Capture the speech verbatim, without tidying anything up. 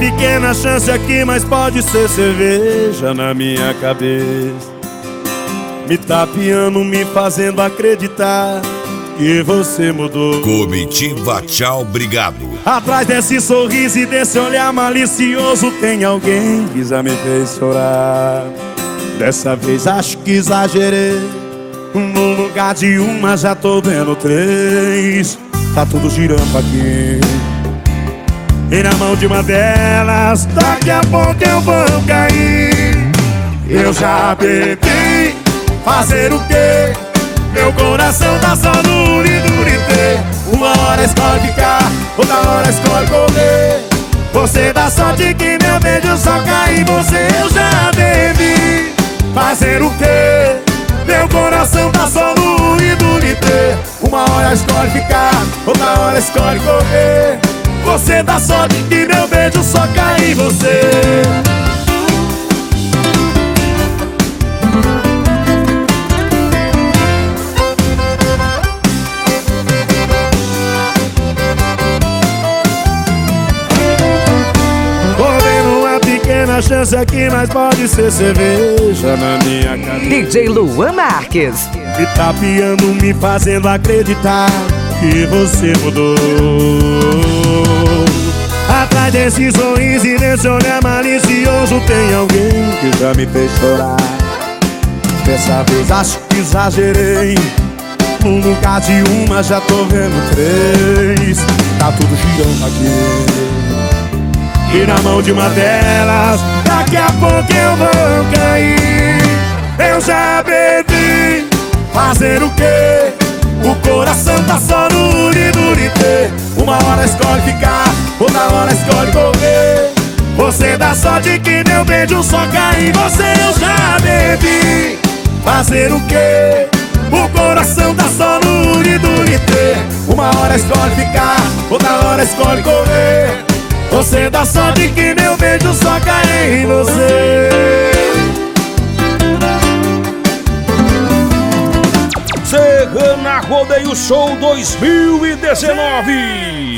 pequena chance aqui, mas pode ser cerveja na minha cabeça, me tapeando, me fazendo acreditar que você mudou. Comitiva Tchau Obrigado. Atrás desse sorriso e desse olhar malicioso tem alguém que já me fez chorar. Dessa vez acho que exagerei, no lugar de uma já tô vendo três. Tá tudo girando aqui, e na mão de uma delas daqui a pouco eu vou cair. Eu já bebi, fazer o quê? Meu coração tá só no lidurité. Uma hora escolhe ficar, outra hora escolhe correr. Você dá sorte que meu beijo só cai em você. Eu já bebi, fazer o quê? Meu coração tá só no lidurité. Uma hora escolhe ficar, outra hora escolhe correr. Você dá sorte que meu beijo só cai em você. A chance aqui, mas pode ser cerveja na minha cabeça. D J Luan Marques. Me tapeando, me fazendo acreditar que você mudou. Atrás desse sorriso e desse olhar malicioso tem alguém que já me fez chorar. Dessa vez acho que exagerei, no lugar de uma já tô vendo três. Tá tudo girando aqui, e na mão de uma delas daqui a pouco eu vou cair. Eu já bebi, fazer o quê? O coração tá só no lidurité. Uma hora escolhe ficar, outra hora escolhe correr. Você dá sorte que meu beijo só cai em você. Eu já bebi, fazer o quê? O coração tá só no lidurité. Uma hora escolhe ficar, outra hora escolhe correr. Você dá sorte que meu beijo só cai em você. Serrana Rodeio Show dois mil e dezenove.